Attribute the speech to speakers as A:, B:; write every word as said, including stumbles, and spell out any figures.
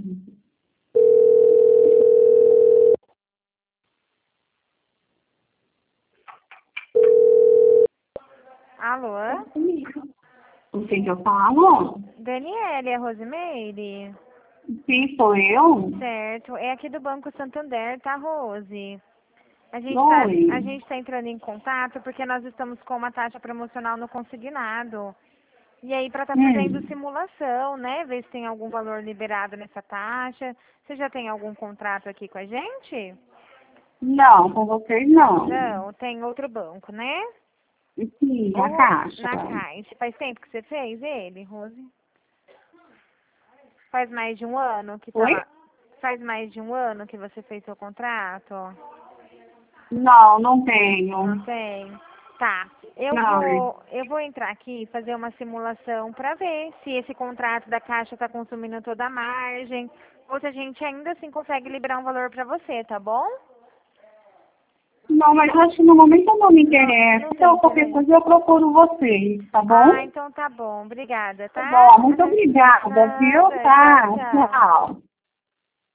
A: Alô?
B: Com quem que eu falo?
A: Daniele, é Rosimeire?
B: Sim, sou eu.
A: Certo. É aqui do Banco Santander, tá, Rose? A gente tá,
B: Oi.
A: a gente tá entrando em contato porque nós estamos com uma taxa promocional no consignado. E aí, para estar fazendo
B: Hum.
A: simulação, né? Ver se tem algum valor liberado nessa taxa. Você já tem algum contrato aqui com a gente?
B: Não, com vocês não.
A: Não, tem outro banco, né?
B: Sim, a
A: Ou
B: caixa.
A: na Caixa. Faz tempo que você fez ele, Rose? Faz mais de um ano que tá
B: Oi?
A: lá. Faz mais de um ano que você fez seu contrato?
B: Não, não tenho.
A: Não tem? Tá. Eu
B: Não.
A: vou, eu vou entrar aqui e fazer uma simulação para ver se esse contrato da Caixa está consumindo toda a margem ou se a gente ainda assim consegue liberar um valor para você, tá bom?
B: Não, mas acho que no momento não me interessa.
A: Não tem
B: Então, qualquer
A: interesse.
B: coisa eu procuro vocês, tá
A: Ah,
B: bom?
A: então tá bom. Obrigada,
B: Tá
A: tá?
B: bom, muito obrigada, viu?
A: Nada.
B: Tá,
A: Tchau, tchau.
B: tchau.